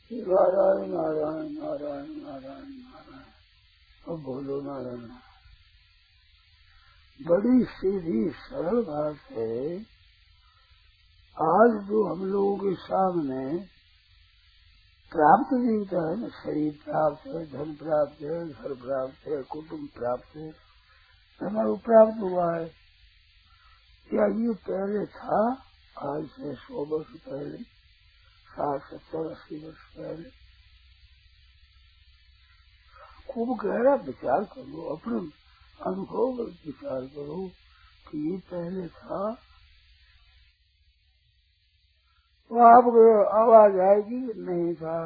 नारायण नारायण नारायण नारायण नारायण। अब बोलो नारायण। बड़ी सीधी सरल बात है। आज जो हम लोगों के सामने प्राप्त जीवता है न, शरीर प्राप्त है, धन प्राप्त है, घर प्राप्त है, कुटुंब प्राप्त है, हमारा प्राप्त हुआ है। क्या ये पहले था? आज से 100 वर्ष पहले, 60, 70, 80 वर्ष पहले। खूब गहरा विचार करो, अपने अनुभव पर विचार करो कि ये पहले था। तो आपको आवाज आएगी नहीं था।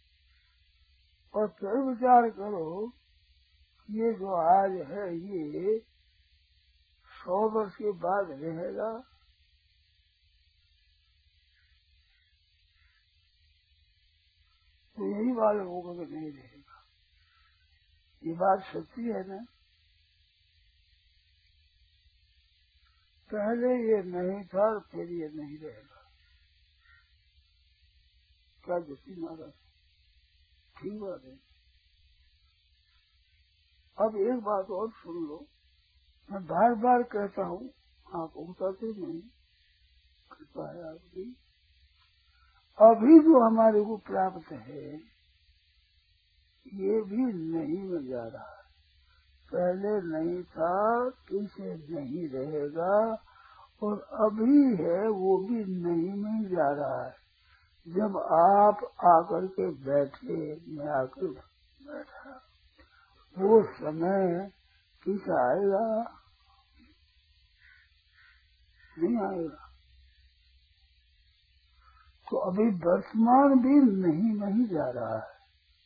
और फिर विचार करो ये जो आज है ये 100 वर्ष के बाद रहेगा। तो यही मालूम होगा कि नहीं रहेगा। ये बात सच्ची है ना? पहले ये नहीं था और फिर ये नहीं रहेगा। क्या जैसी महाराज ठीक बात है। अब एक बात और सुन लो, मैं बार बार कहता हूँ, आप उगताते नहीं, कृपा है आपकी। अभी जो हमारे को प्राप्त है ये भी नहीं में जा रहा है। पहले नहीं था, पीछे नहीं रहेगा, और अभी है वो भी नहीं में जा रहा है। जब आप आकर के बैठे, मैं आकर बैठा, वो समय पीछे आएगा नहीं आएगा। तो अभी वर्तमान भी नहीं जा रहा है।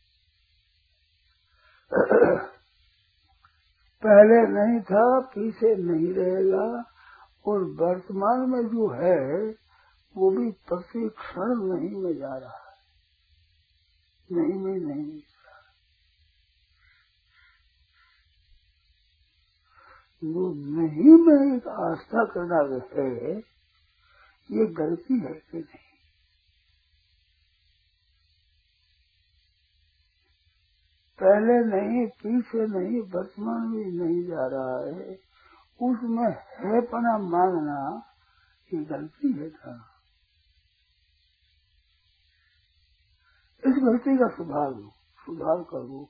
पहले नहीं था, पीछे नहीं रहेगा, और वर्तमान में जो है वो भी प्रति क्षण नहीं में जा रहा है। नहीं में नहीं जा रहा। वो नहीं में एक आस्था करना है, ये गलती है कि नहीं? पहले नहीं, पीछे नहीं, वर्तमान में नहीं जा रहा है, उसमें है पना मांगना ये गलती है था। इस गलती का सुधार करो,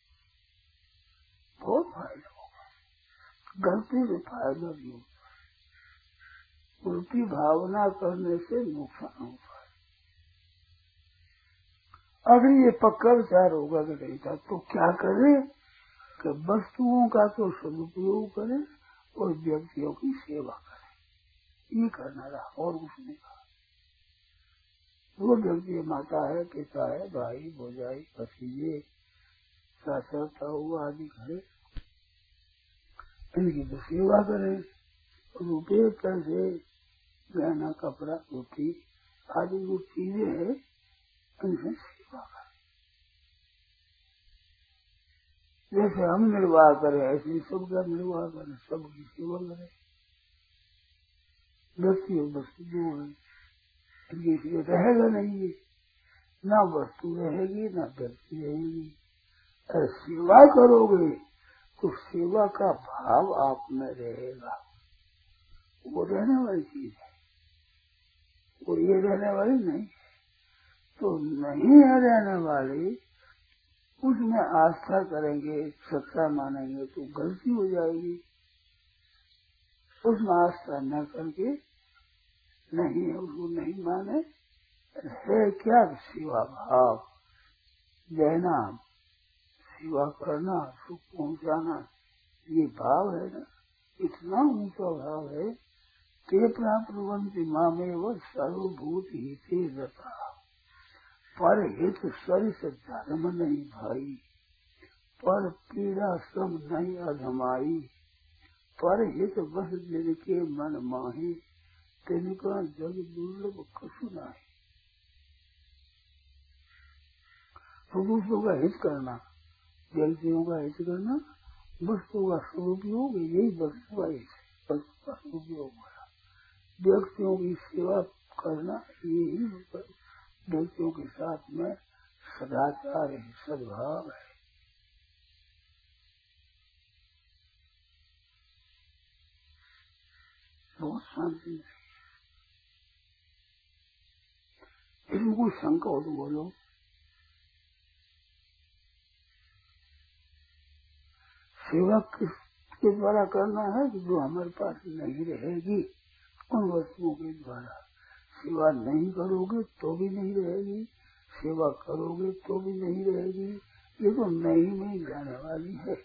बहुत फायदा होगा। गलती से फायदा नहीं होता, उल्टी भावना करने से नुकसान होता है। अगर ये पक्का विचार होगा कि नहीं था तो क्या करें कि वस्तुओं का तो सदुपयोग करें और व्यक्तियों की सेवा करें। ये करना रहा और उसने कहा। वो व्यक्ति माता है, पिता है, भाई भौजाई, भतीजे, चाचा ताऊ आदि घरे, इनकी तो सेवा करें। रुपये, पैसे, गहना, कपड़ा, रोटी आदि जो चीजें है इनसे सेवा करें। जैसे हम निर्वाह करें ऐसे सबका निर्वाह करें, सबकी सेवा करें। व्यक्ति और वस्तु जो है इनकी से रहेगा नहीं, ना वस्तु रहेगी ना व्यक्ति रहेगी। अगर सेवा करोगे तो सेवा का भाव आप में रहेगा। वो रहने वाली चीज है, वो ये रहने वाली नहीं है। तो नहीं है रहने वाली, उसमें आस्था करेंगे, सच्चा मानेंगे तो गलती हो जाएगी। उसमें आस्था न करके नहीं है, उसको नहीं माने, है क्या सेवा भाव, देना, सेवा करना, सुख पहुंचाना, ये भाव है ना, इतना ऊंचा भाव है। ते प्राप्त मामेव सर्वभूत हिते रता, पर हित सरिस धर्म नहीं भाई, पर पीड़ा सब नहीं अधमाई, पर हित बस जिनके मन माही, तिनका जग दुर्लभ कछु नाही। तो दूसरों का हित करना, व्यक्तियों का हित करना, वस्तु का सदुपयोग, यही वस्तु का हित, वस्तु का सदुपयोग होगा। व्यक्तियों की सेवा करना, यही व्यक्तियों के साथ में सदाचार है, सद्भाव है। बहुत शांति है। इसमें कोई शंका हो तो बोलो। सेवा किसके द्वारा करना है कि जो हमारे पास नहीं रहेगी उन वस्तुओं के द्वारा। सेवा नहीं करोगे तो भी नहीं रहेगी, सेवा करोगे तो भी नहीं रहेगी। ये तो नहीं में जाने वाली है।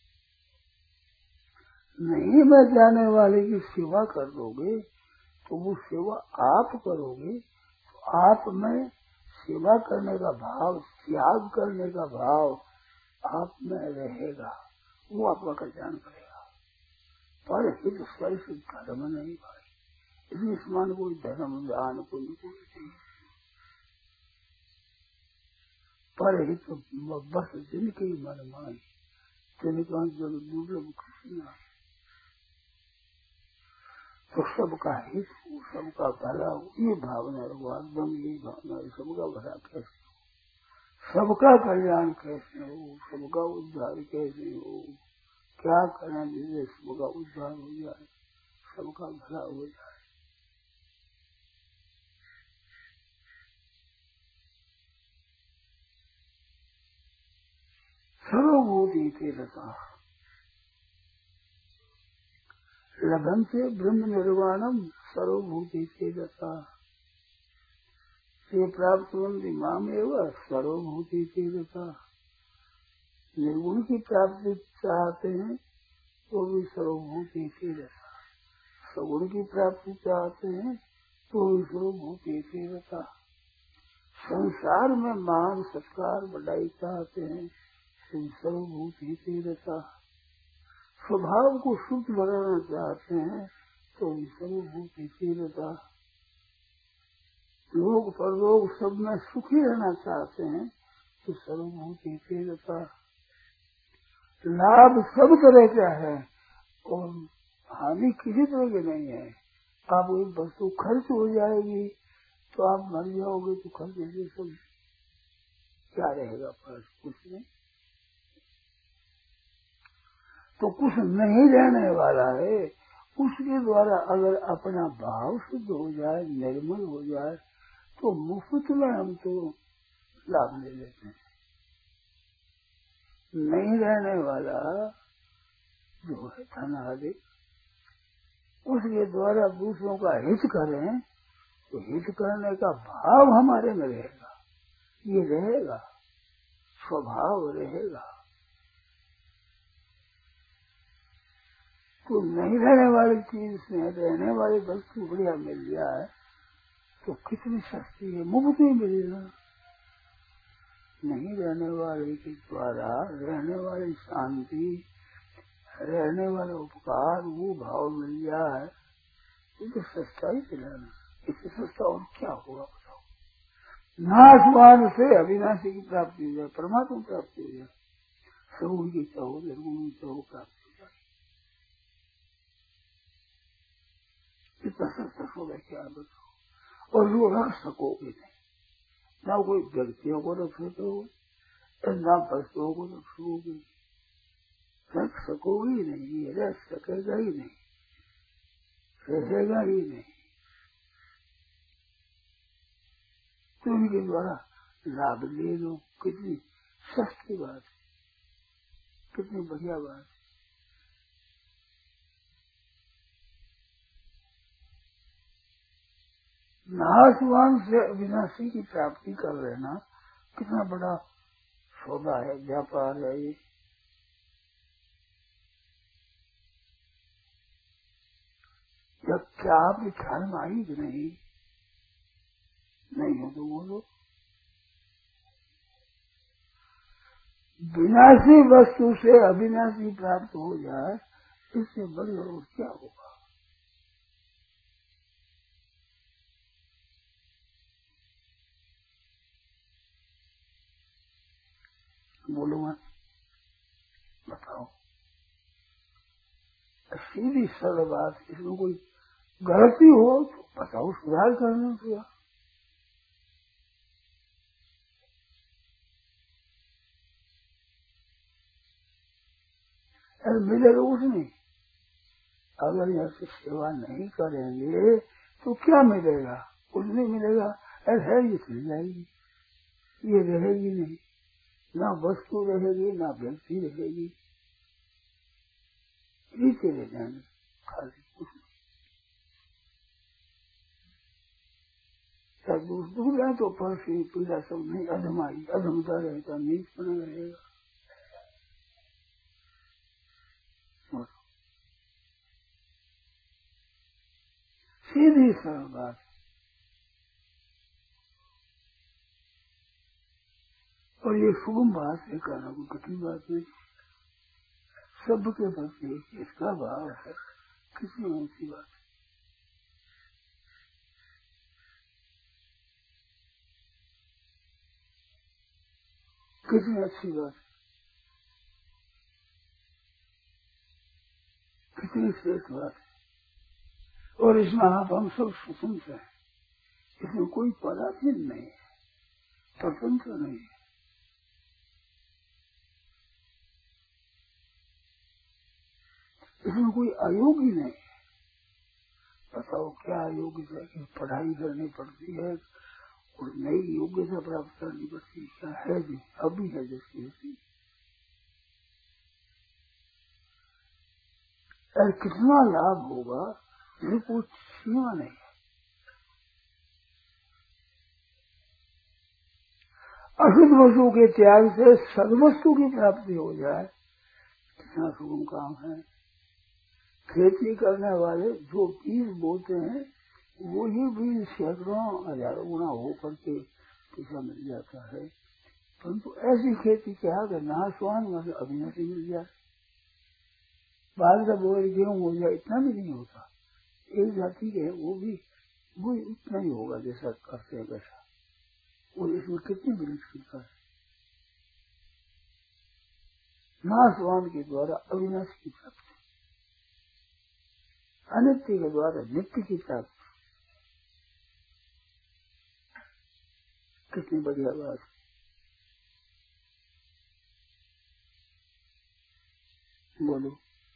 नहीं में जाने वाले की सेवा कर दोगे तो वो सेवा आप करोगे तो आप में सेवा करने का भाव, त्याग करने का भाव आप में रहेगा, वो आपका कल्याण करेगा। पर हित स्पर्श धर्म नहीं भाई, इसमें समान कोई धर्म दान कोई नहीं, पर हित बस जिनकी मन मानी जिनका जो दुर्लभ कृष्ण तो सबका हित हो, सबका भला हो, ये भावना रखो एकदम। यही भावना है, सबका भला कैसे हो, सबका कल्याण कैसे हो, सबका उद्धार कैसे हो, क्या करना जिससे सबका उद्धार हो जाए, सबका भला हो जाए। सर्वभूति तीर्थता लभन से ब्रह्म निर्वाणम सर्वभूति तीर्थता से प्राप्त माम एवं सर्वभूति तीर्थता। निर्गुण की प्राप्ति चाहते हैं तो भी सर्वभूति तीर्थता, सगुण की प्राप्ति चाहते हैं तो भी सर्वभूति तीर्थता। संसार में मान सत्कार बढ़ाई चाहते हैं तो सर्वभूति तीर्थता। स्वभाव को शुद्ध बनाना चाहते हैं तो सर्वभूति तीर्थता। लोग परलोक सब में सुखी रहना चाहते हैं तो सर्वभूति तीर्थता। लाभ सब तरह का है और हानि किसी तरह की नहीं है। आप एक वस्तु खर्च हो जाएगी तो आप मर जाओगे तो खर्च से सब क्या रहेगा, पास कुछ नहीं। तो कुछ नहीं रहने वाला है, उसके द्वारा अगर अपना भाव शुद्ध हो जाए, निर्मल हो जाए तो मुफ्त में हम तो लाभ ले लेते हैं। नहीं रहने वाला जो है धन आदि, उसके द्वारा दूसरों का हित करें तो हित करने का भाव हमारे में रहेगा, ये रहेगा, स्वभाव रहेगा। तो नहीं रहने वाली चीज में रहने वाली वस्तु बढ़िया मिल जाए तो कितनी सस्ती है, मुफ्त में मिलेगा। नहीं रहने वाले के द्वारा रहने वाली शांति, रहने वाला उपकार, वो भाव मिल जाए ये तो सस्ता ही मिलाना। इससे सस्ता और क्या होगा बताओ। नाशवान से अविनाशी की प्राप्ति हो जाए, परमात्मा प्राप्ति हो जाए, सगुण की चाहो निर्गुण की चाहो प्राप्ति हो जाए, इतना सस्ता होगा क्या बताओ। और वो रख सकोगे नहीं, ना कोई व्यक्तियों को रख सकोगे ना वस्तुओं को रख सकोगे, रख सकोगे ही नहीं, ये रख सकेगा ही नहीं, रहेगा ही नहीं। तो उनके द्वारा लाभ ले लो, कितनी सस्ती बात है, कितनी बढ़िया बात है। नाशवान से अविनाशी की प्राप्ति कर लेना कितना बड़ा सौदा है, व्यापार है ये। जब क्या आप ख्याल में आई कि नहीं हो तो बोलो। विनाशी वस्तु से अविनाशी प्राप्त हो जाए, इससे बड़ी और क्या होगा। बोलो मत, बताओ। सीधी सरल बात, इसमें कोई गलती हो तो बताओ, सुधार करना चाहिए। अरे मिलेगा कुछ नहीं। अगर यहाँ से सेवा नहीं करेंगे तो क्या मिलेगा? कुछ नहीं मिलेगा। अरे है ये चली जाएगी, ये रहेगी नहीं, ना वस्तु रहेगी ना व्यक्ति रहेगी, ये चले जाएंगे खाली कुछ नहीं। दूर है तो पर से पीड़ा सब नहीं, अधमाई अधमता रहेगा, नीच बना रहेगा। सीधी सरल बात। और ये सुगम बात से करना कोई कठिन बात नहीं, सबके प्रति इसका भाव है, किसी ऊंची बात कितनी अच्छी बात, कितनी श्रेष्ठ बात है। और इसमें आप हम सब स्वतंत्र हैं, इसमें कोई पराधीन नहीं है, स्वतंत्र नहीं है। इसमें कोई अयोग्य नहीं है। बताओ क्या योग्यता की पढ़ाई करनी पड़ती है और नई योग्यता प्राप्त करनी पड़ती है? क्या है भी अभी है जिसकी होती। और कितना लाभ होगा ये कुछ सीमा नहीं है। अशुद्ध वस्तु के त्याग से सद्वस्तु की प्राप्ति हो जाए, कितना सुगम काम है। खेती करने वाले जो बीज बोते हैं वो ही बीज सैकड़ों हजारों गुना हो करके पैसा मिल जाता है। परंतु ऐसी खेती क्या है, नाशवान मतलब अभिनति मिल जाए, बाल का बोर गेहूं हो जाए, इतना भी नहीं होता। एक जाति के वो इतना ही होगा जैसा करते हैं वैसा। और इसमें कितनी विलक्षणता है। नाशवान के द्वारा अविनाश की प्राप्ति, अनित्य के द्वारा नित्य की प्राप्ति, कितनी बढ़िया बात। बोलो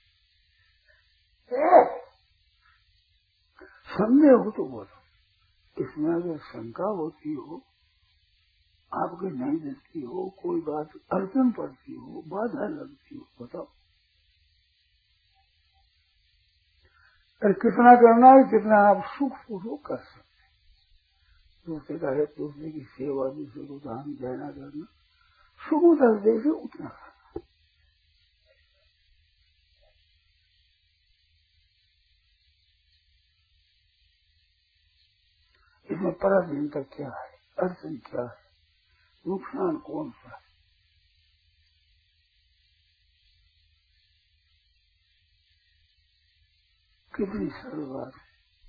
संदेह हो तो बोलो। इसमें अगर शंका होती हो, आपके नहीं दिखती हो, कोई बात अड़चन पड़ती हो, बाधा लगती हो, बताओ। और कितना करना है, कितना आप सुख पूर्वक कर सकते। दूसरे का है, दूसरे की सेवा, दूसरे को दान देना करना, सुख दे से उतना करना। इसमें पराधीनता क्या है, अड़चन क्या है, नुकसान कौन सा है? कितनी सरल बात है।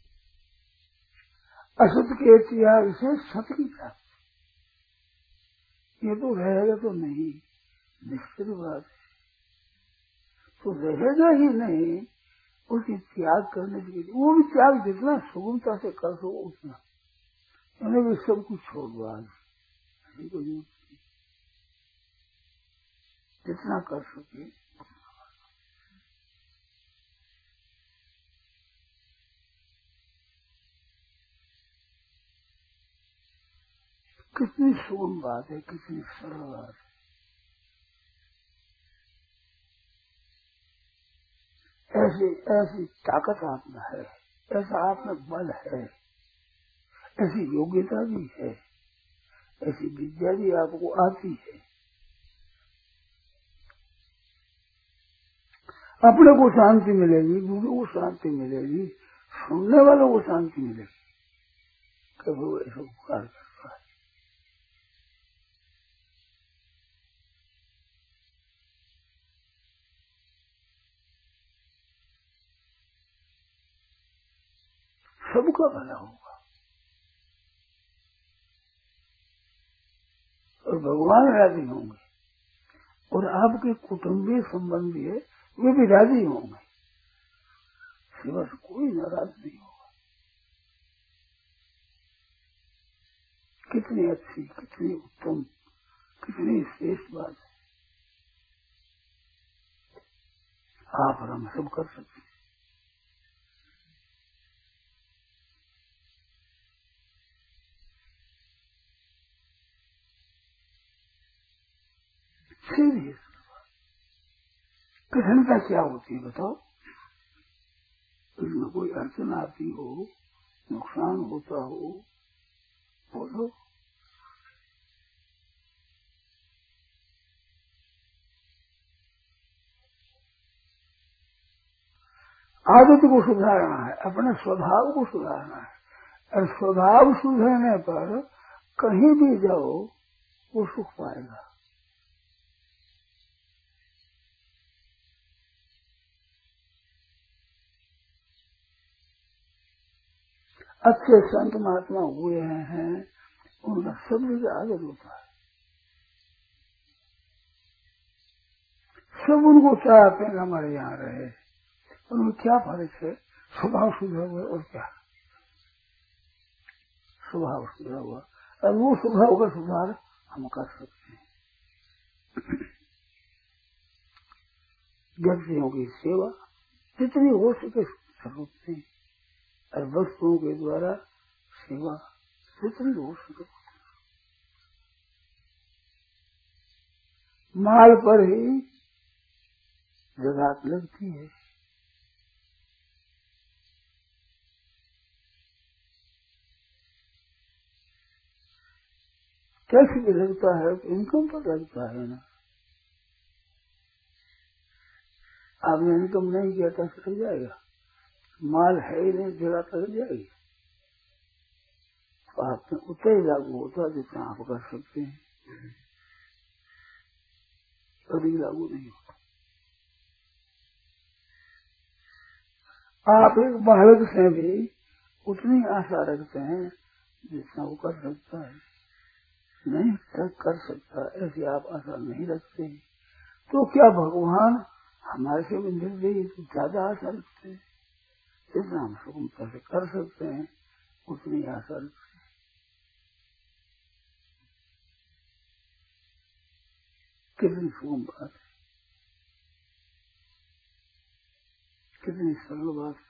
असत के त्याग से सत की प्राप्ति, ये तो रहेगा तो नहीं, निश्चित बात है। तो रहेगा ही नहीं, उसकी त्याग करने के लिए वो भी त्याग जितना सुगमता से कर सको उतना, उन्हें भी सब कुछ छोड़ दो। आज जितना कर सके कितनी सुगम बात है, कितनी सरल बात है। ऐसी ऐसी ताकत आप में है, ऐसा आप में बल है, ऐसी योग्यता भी है, ऐसी विद्या भी आपको आती है। अपने को शांति मिलेगी, दूसरों को शांति मिलेगी, सुनने वालों को शांति मिलेगी। कभी वो ऐसा उपकार करता है। सबका भला होगा और भगवान राजी होंगे, और आपके कुटुंबीय संबंधी है वे भी राजी होंगे, सिवा से कोई नाराज नहीं होगा। कितनी अच्छी, कितनी उत्तम, कितनी श्रेष्ठ बात है। आप और हम सब कर सकते हैं। सीधी कठिनता क्या होती है बताओ? इसमें कोई अड़चन आती हो, नुकसान होता हो, बोलो। आदत को सुधारना है, अपने स्वभाव को सुधारना है, और स्वभाव सुधरने पर कहीं भी जाओ वो सुख पाएगा। अच्छे संत महात्मा हुए हैं, उनका सब्र का आदत होता है, सब उनको चाहते हैं हमारे यहाँ रहे। उनमें क्या फर्क है? स्वभाव सुधरा हुआ और क्या? स्वभाव सुधरा हुआ, और वो स्वभाव का सुधार हम कर सकते हैं। व्यक्तियों की सेवा जितनी हो सके सकते हैं, और वस्तुओं के द्वारा सेवा जितनी हो सके। माल पर ही जगात लगती है। कैसे भी लगता है कि इनकम पर लगता है ना। आपने इनकम नहीं किया तो लग जाएगा, माल है ही नहीं, जगह तो लग जाएगी। तो आप में उतना ही लागू होता है जितना आप कर सकते हैं, कभी लागू नहीं होता। आप एक बालक से भी उतनी आशा रखते हैं जितना वो कर सकता है, नहीं कर सकता ऐसी आप आशा नहीं रखते। तो क्या भगवान हमारे से भी निर्दयी तो ज्यादा आशा रखते हैं? जितना हम सुगमता से कर सकते हैं उतनी आशा रखते हैं। कितनी सुगम बात है, कितनी सरल बात है।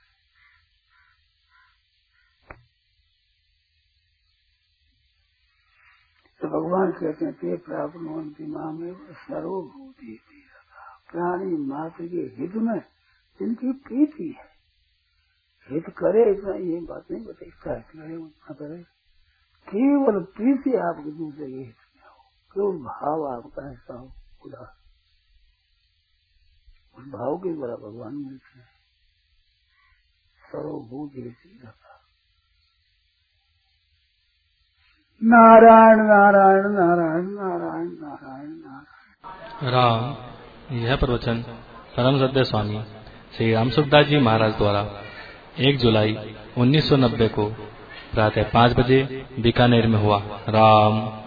तो भगवान कहते हैं ते प्राप्नुवन्ति मामेव सर्वभूति, प्राणी मात्र के हित में जिनकी प्रीति है, हित करे इतना ये बात नहीं बताता, हित करे उतना करे, केवल प्रीति आपके दूसरे के हित में हो, केवल भाव आपका ऐसा हो खुदा, उस भाव के द्वारा भगवान मिलते हैं। सर्वभूति नारायण नारायण नारायण नारायण नारायण नारायण। राम। यह प्रवचन परम श्रद्धेय स्वामी श्री राम सुखदास जी महाराज द्वारा 1 जुलाई 1990 को प्रातः 5 बजे बीकानेर में हुआ। राम।